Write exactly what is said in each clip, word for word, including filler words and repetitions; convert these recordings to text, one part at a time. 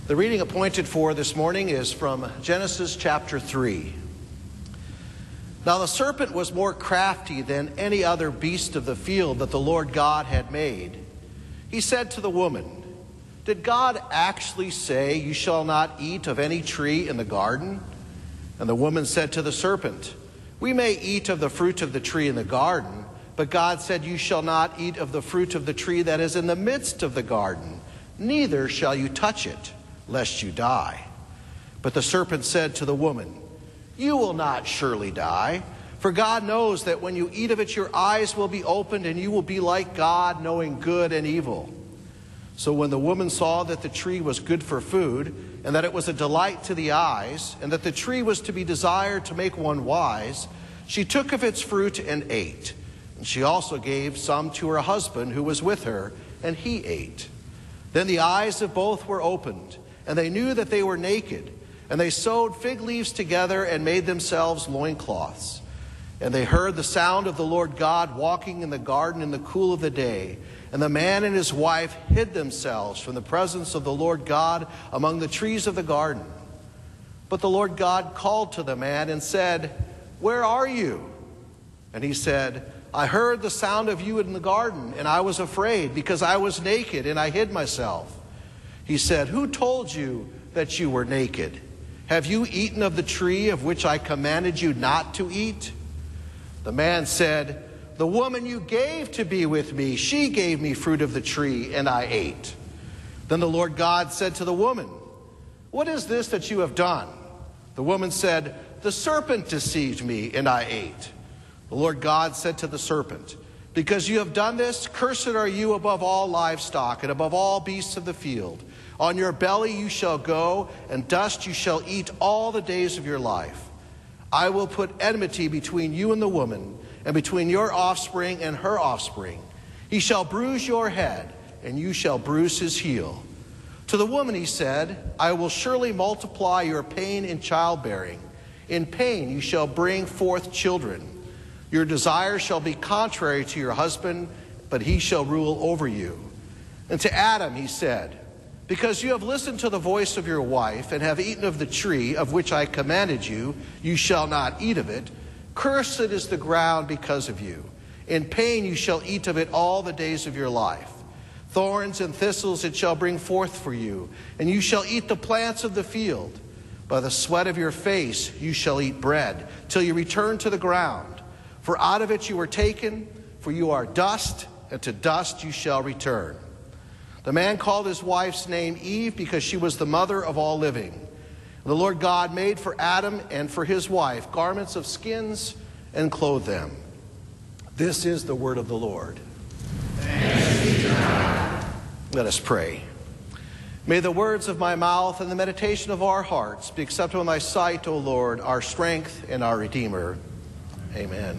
The reading appointed for this morning is from Genesis chapter three. Now the serpent was more crafty than any other beast of the field that the Lord God had made. He said to the woman, "Did God actually say, 'You shall not eat of any tree in the garden'?" And the woman said to the serpent, "We may eat of the fruit of the tree in the garden, but God said, 'You shall not eat of the fruit of the tree that is in the midst of the garden, neither shall you touch it, lest you die.' But the serpent said to the woman, 'You will not surely die, for God knows that when you eat of it, your eyes will be opened, and you will be like God, knowing good and evil.' So when the woman saw that the tree was good for food, and that it was a delight to the eyes, and that the tree was to be desired to make one wise, she took of its fruit and ate. And she also gave some to her husband who was with her, and he ate. Then the eyes of both were opened, and they knew that they were naked, and they sewed fig leaves together and made themselves loincloths. And they heard the sound of the Lord God walking in the garden in the cool of the day. And the man and his wife hid themselves from the presence of the Lord God among the trees of the garden. But the Lord God called to the man and said, 'Where are you?' And he said, 'I heard the sound of you in the garden, and I was afraid, because I was naked and I hid myself.' He said, 'Who told you that you were naked? Have you eaten of the tree of which I commanded you not to eat?' The man said, 'The woman you gave to be with me, she gave me fruit of the tree, and I ate.' Then the Lord God said to the woman, 'What is this that you have done?' The woman said, 'The serpent deceived me, and I ate.' The Lord God said to the serpent, 'Because you have done this, cursed are you above all livestock and above all beasts of the field. On your belly you shall go, and dust you shall eat all the days of your life. I will put enmity between you and the woman, and between your offspring and her offspring. He shall bruise your head, and you shall bruise his heel.' To the woman he said, 'I will surely multiply your pain in childbearing. In pain you shall bring forth children. Your desire shall be contrary to your husband, but he shall rule over you.' And to Adam he said, 'Because you have listened to the voice of your wife, and have eaten of the tree of which I commanded you, you shall not eat of it. Cursed is the ground because of you. In pain you shall eat of it all the days of your life. Thorns and thistles it shall bring forth for you, and you shall eat the plants of the field. By the sweat of your face you shall eat bread, till you return to the ground. For out of it you were taken, for you are dust, and to dust you shall return.' The man called his wife's name Eve, because she was the mother of all living. And the Lord God made for Adam and for his wife garments of skins and clothed them." This is the word of the Lord. Thanks be to God. Let us pray. May the words of my mouth and the meditation of our hearts be acceptable in thy sight, O Lord, our strength and our Redeemer. Amen.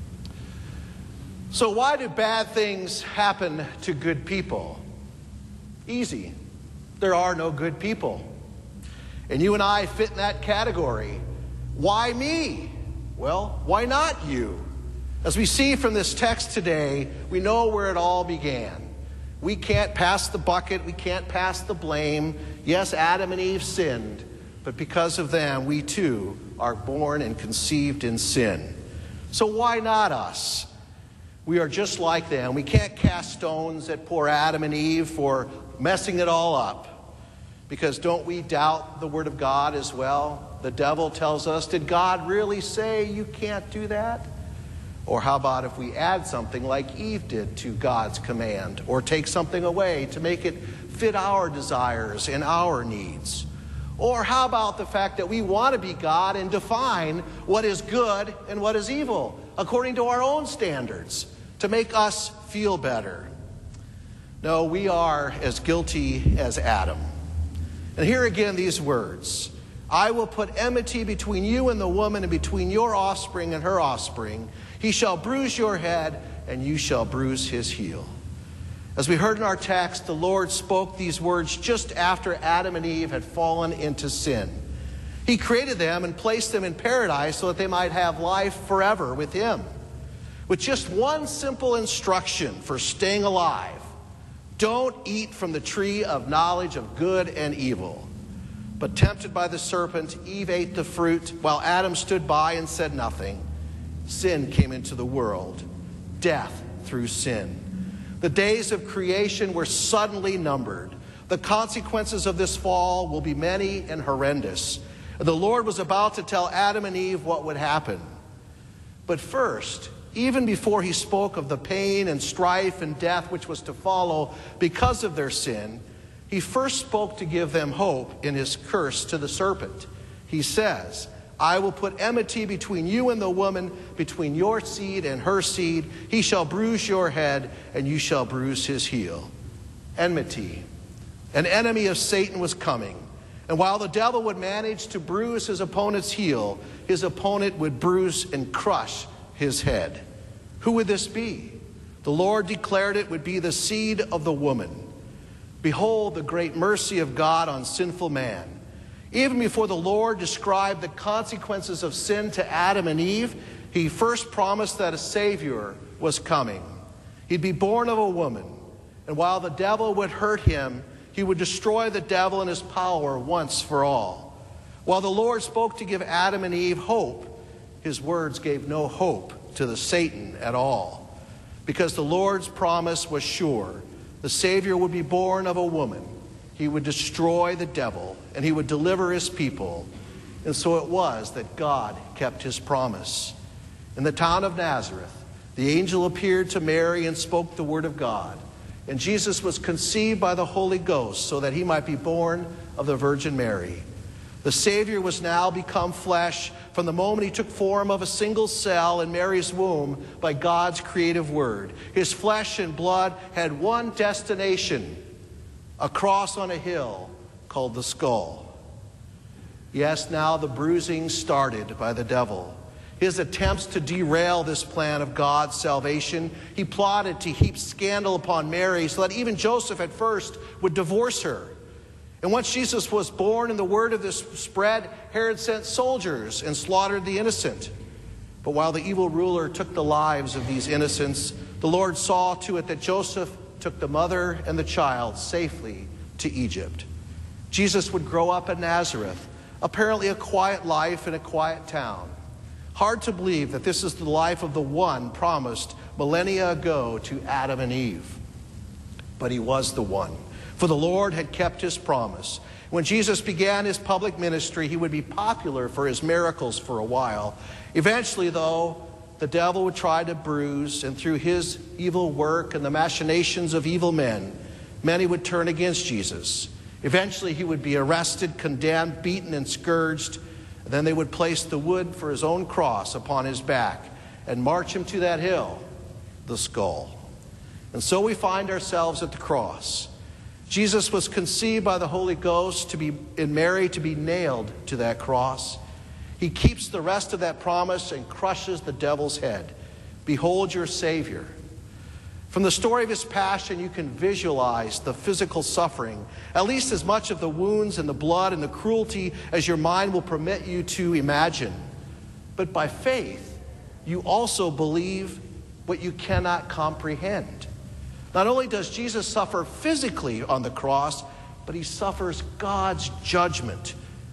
So why do bad things happen to good people? Easy. There are no good people. And you and I fit in that category. Why me? Well, why not you? As we see from this text today, we know where it all began. We can't pass the bucket. We can't pass the blame. Yes, Adam and Eve sinned, but because of them, we too are born and conceived in sin. So why not us? We are just like them. We can't cast stones at poor Adam and Eve for messing it all up, because don't we doubt the word of God as well? The devil tells us, did God really say you can't do that? Or how about if we add something like Eve did to God's command, or take something away to make it fit our desires and our needs? Or how about the fact that we want to be God and define what is good and what is evil according to our own standards to make us feel better? No, we are as guilty as Adam. And here again these words, "I will put enmity between you and the woman, and between your offspring and her offspring. He shall bruise your head, and you shall bruise his heel." As we heard in our text, the Lord spoke these words just after Adam and Eve had fallen into sin. He created them and placed them in paradise so that they might have life forever with him, with just one simple instruction for staying alive: Don't eat from the tree of knowledge of good and evil. But tempted by the serpent, Eve ate the fruit, while Adam stood by and said nothing. Sin came into the world, death through sin. The days of creation were suddenly numbered. The consequences of this fall will be many and horrendous. And the Lord was about to tell Adam and Eve what would happen. But first, even before he spoke of the pain and strife and death which was to follow because of their sin, he first spoke to give them hope in his curse to the serpent. He says, I will put enmity between you and the woman, between your seed and her seed. He shall bruise your head, and you shall bruise his heel. Enmity. An enemy of Satan was coming. And while the devil would manage to bruise his opponent's heel, his opponent would bruise and crush his head. Who would this be? The Lord declared it would be the seed of the woman. Behold the great mercy of God on sinful man. Even before the Lord described the consequences of sin to Adam and Eve, he first promised that a Savior was coming. He'd be born of a woman, and while the devil would hurt him, he would destroy the devil and his power once for all. While the Lord spoke to give Adam and Eve hope, his words gave no hope to the Satan at all. Because the Lord's promise was sure. The Savior would be born of a woman. He would destroy the devil, and he would deliver his people. And so it was that God kept his promise. In the town of Nazareth, the angel appeared to Mary and spoke the word of God. And Jesus was conceived by the Holy Ghost so that he might be born of the Virgin Mary. The Savior was now become flesh from the moment he took form of a single cell in Mary's womb by God's creative word. His flesh and blood had one destination, a cross on a hill called the skull. Yes, now the bruising started by the devil. His attempts to derail this plan of God's salvation, he plotted to heap scandal upon Mary so that even Joseph at first would divorce her. And once Jesus was born and the word of this spread, Herod sent soldiers and slaughtered the innocent. But while the evil ruler took the lives of these innocents, the Lord saw to it that Joseph took the mother and the child safely to Egypt. Jesus would grow up in Nazareth, apparently a quiet life in a quiet town. Hard to believe that this is the life of the one promised millennia ago to Adam and Eve. But he was the one, for the Lord had kept his promise. When Jesus began his public ministry, he would be popular for his miracles for a while. Eventually, though, the devil would try to bruise, and through his evil work and the machinations of evil men, many would turn against Jesus. Eventually, he would be arrested, condemned, beaten, and scourged. And then they would place the wood for his own cross upon his back and march him to that hill, the skull. And so we find ourselves at the cross. Jesus was conceived by the Holy Ghost to be in Mary to be nailed to that cross. He keeps the rest of that promise and crushes the devil's head. Behold your Savior. From the story of his passion, you can visualize the physical suffering, at least as much of the wounds and the blood and the cruelty as your mind will permit you to imagine. But by faith, you also believe what you cannot comprehend. Not only does Jesus suffer physically on the cross, but he suffers God's judgment,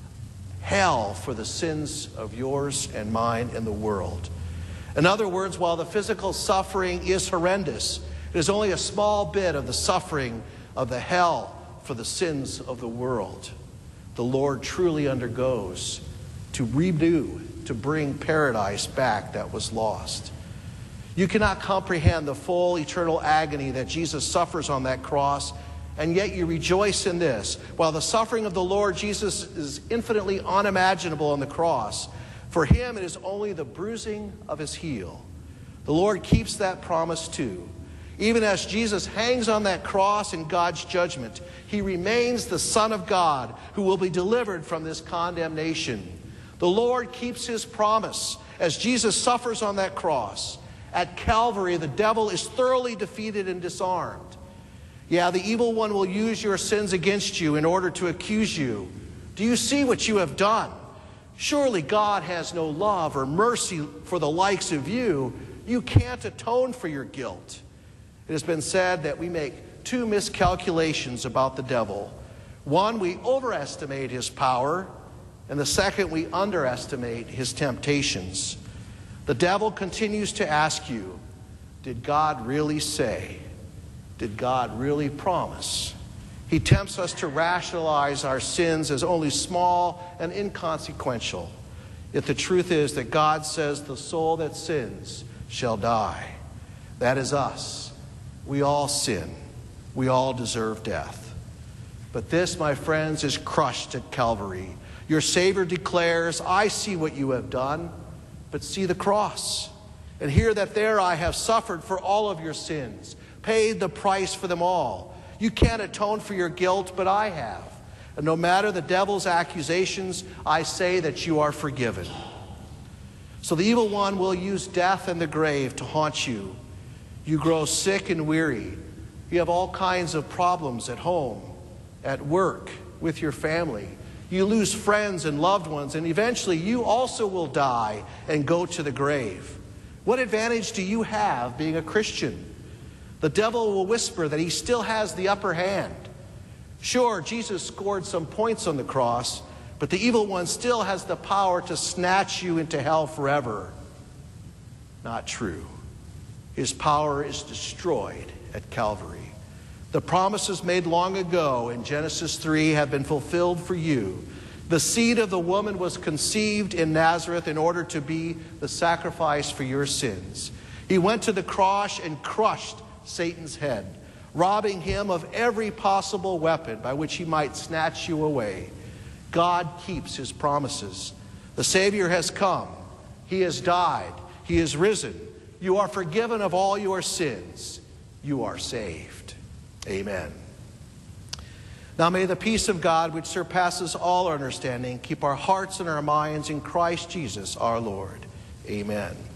hell for the sins of yours and mine and the world. In other words, while the physical suffering is horrendous, it is only a small bit of the suffering of the hell for the sins of the world. The Lord truly undergoes to renew, to bring paradise back that was lost. You cannot comprehend the full eternal agony that Jesus suffers on that cross, and yet you rejoice in this. While the suffering of the Lord Jesus is infinitely unimaginable on the cross, for him, it is only the bruising of his heel. The Lord keeps that promise too. Even as Jesus hangs on that cross in God's judgment, he remains the Son of God who will be delivered from this condemnation. The Lord keeps his promise as Jesus suffers on that cross. At Calvary, the devil is thoroughly defeated and disarmed. Yeah, the evil one will use your sins against you in order to accuse you. Do you see what you have done? Surely God has no love or mercy for the likes of you. You can't atone for your guilt. It has been said that we make two miscalculations about the devil. One, we overestimate his power, and the second, we underestimate his temptations. The devil continues to ask you, did God really say? Did God really promise? He tempts us to rationalize our sins as only small and inconsequential. Yet the truth is that God says the soul that sins shall die. That is us. We all sin. We all deserve death. But this, my friends, is crushed at Calvary. Your Savior declares, I see what you have done, but see the cross. And hear that there I have suffered for all of your sins, paid the price for them all. You can't atone for your guilt, but I have. And no matter the devil's accusations, I say that you are forgiven. So the evil one will use death and the grave to haunt you. You grow sick and weary. You have all kinds of problems at home, at work, with your family. You lose friends and loved ones, and eventually you also will die and go to the grave. What advantage do you have being a Christian? The devil will whisper that he still has the upper hand. Sure, Jesus scored some points on the cross, but the evil one still has the power to snatch you into hell forever. Not true. His power is destroyed at Calvary. The promises made long ago in Genesis three have been fulfilled for you. The seed of the woman was conceived in Nazareth in order to be the sacrifice for your sins. He went to the cross and crushed Satan's head, robbing him of every possible weapon by which he might snatch you away. God keeps his promises. The Savior has come. He has died. He is risen. You are forgiven of all your sins. You are saved. Amen. Now may the peace of God, which surpasses all understanding, keep our hearts and our minds in Christ Jesus our Lord. Amen.